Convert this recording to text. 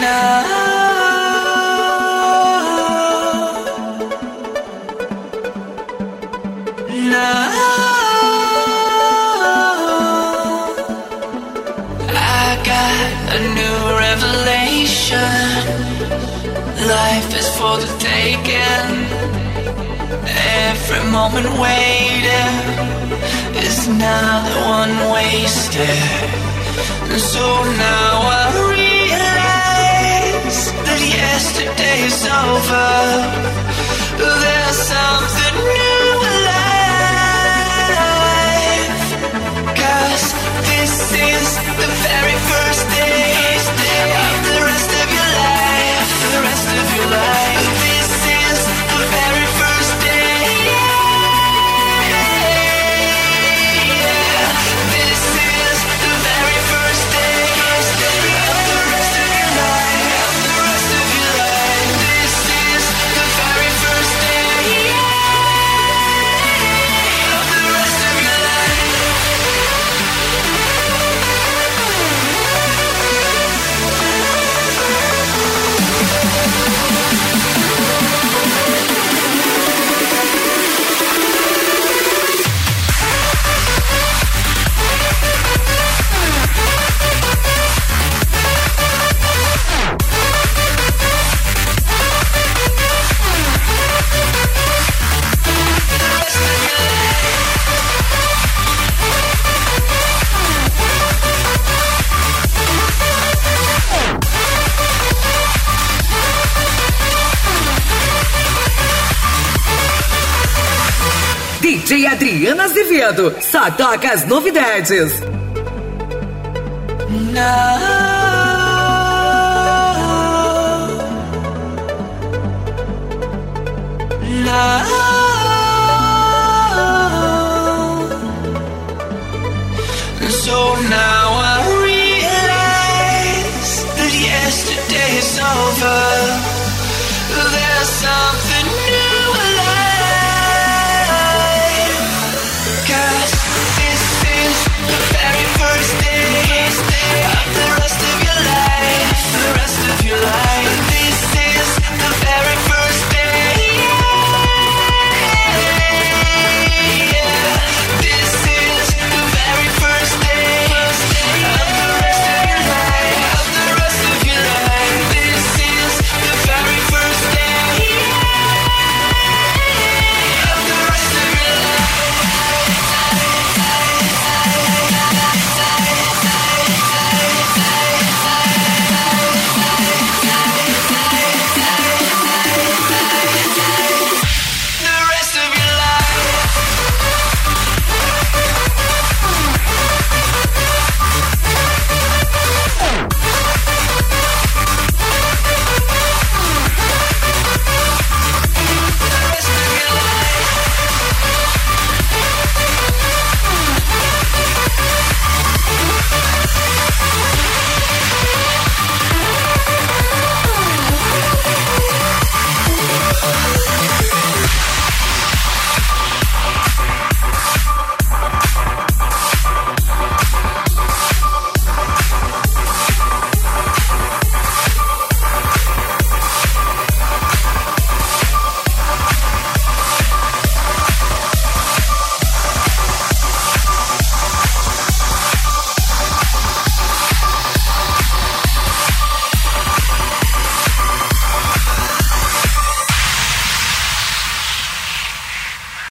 Life is for the taking. Every moment waiting is another one wasted. And so now I realize that yesterday's over. There's something new alive. 'Cause this is the very first day of the rest of your life. The rest of your life. This is the very first day. Yeah. This is the very first day of the rest of your life. The rest of your life. This is the very first day of the rest of your life. DJ Adriana Azevedo, só toca as novidades. So now I realize that yesterday is over. There's something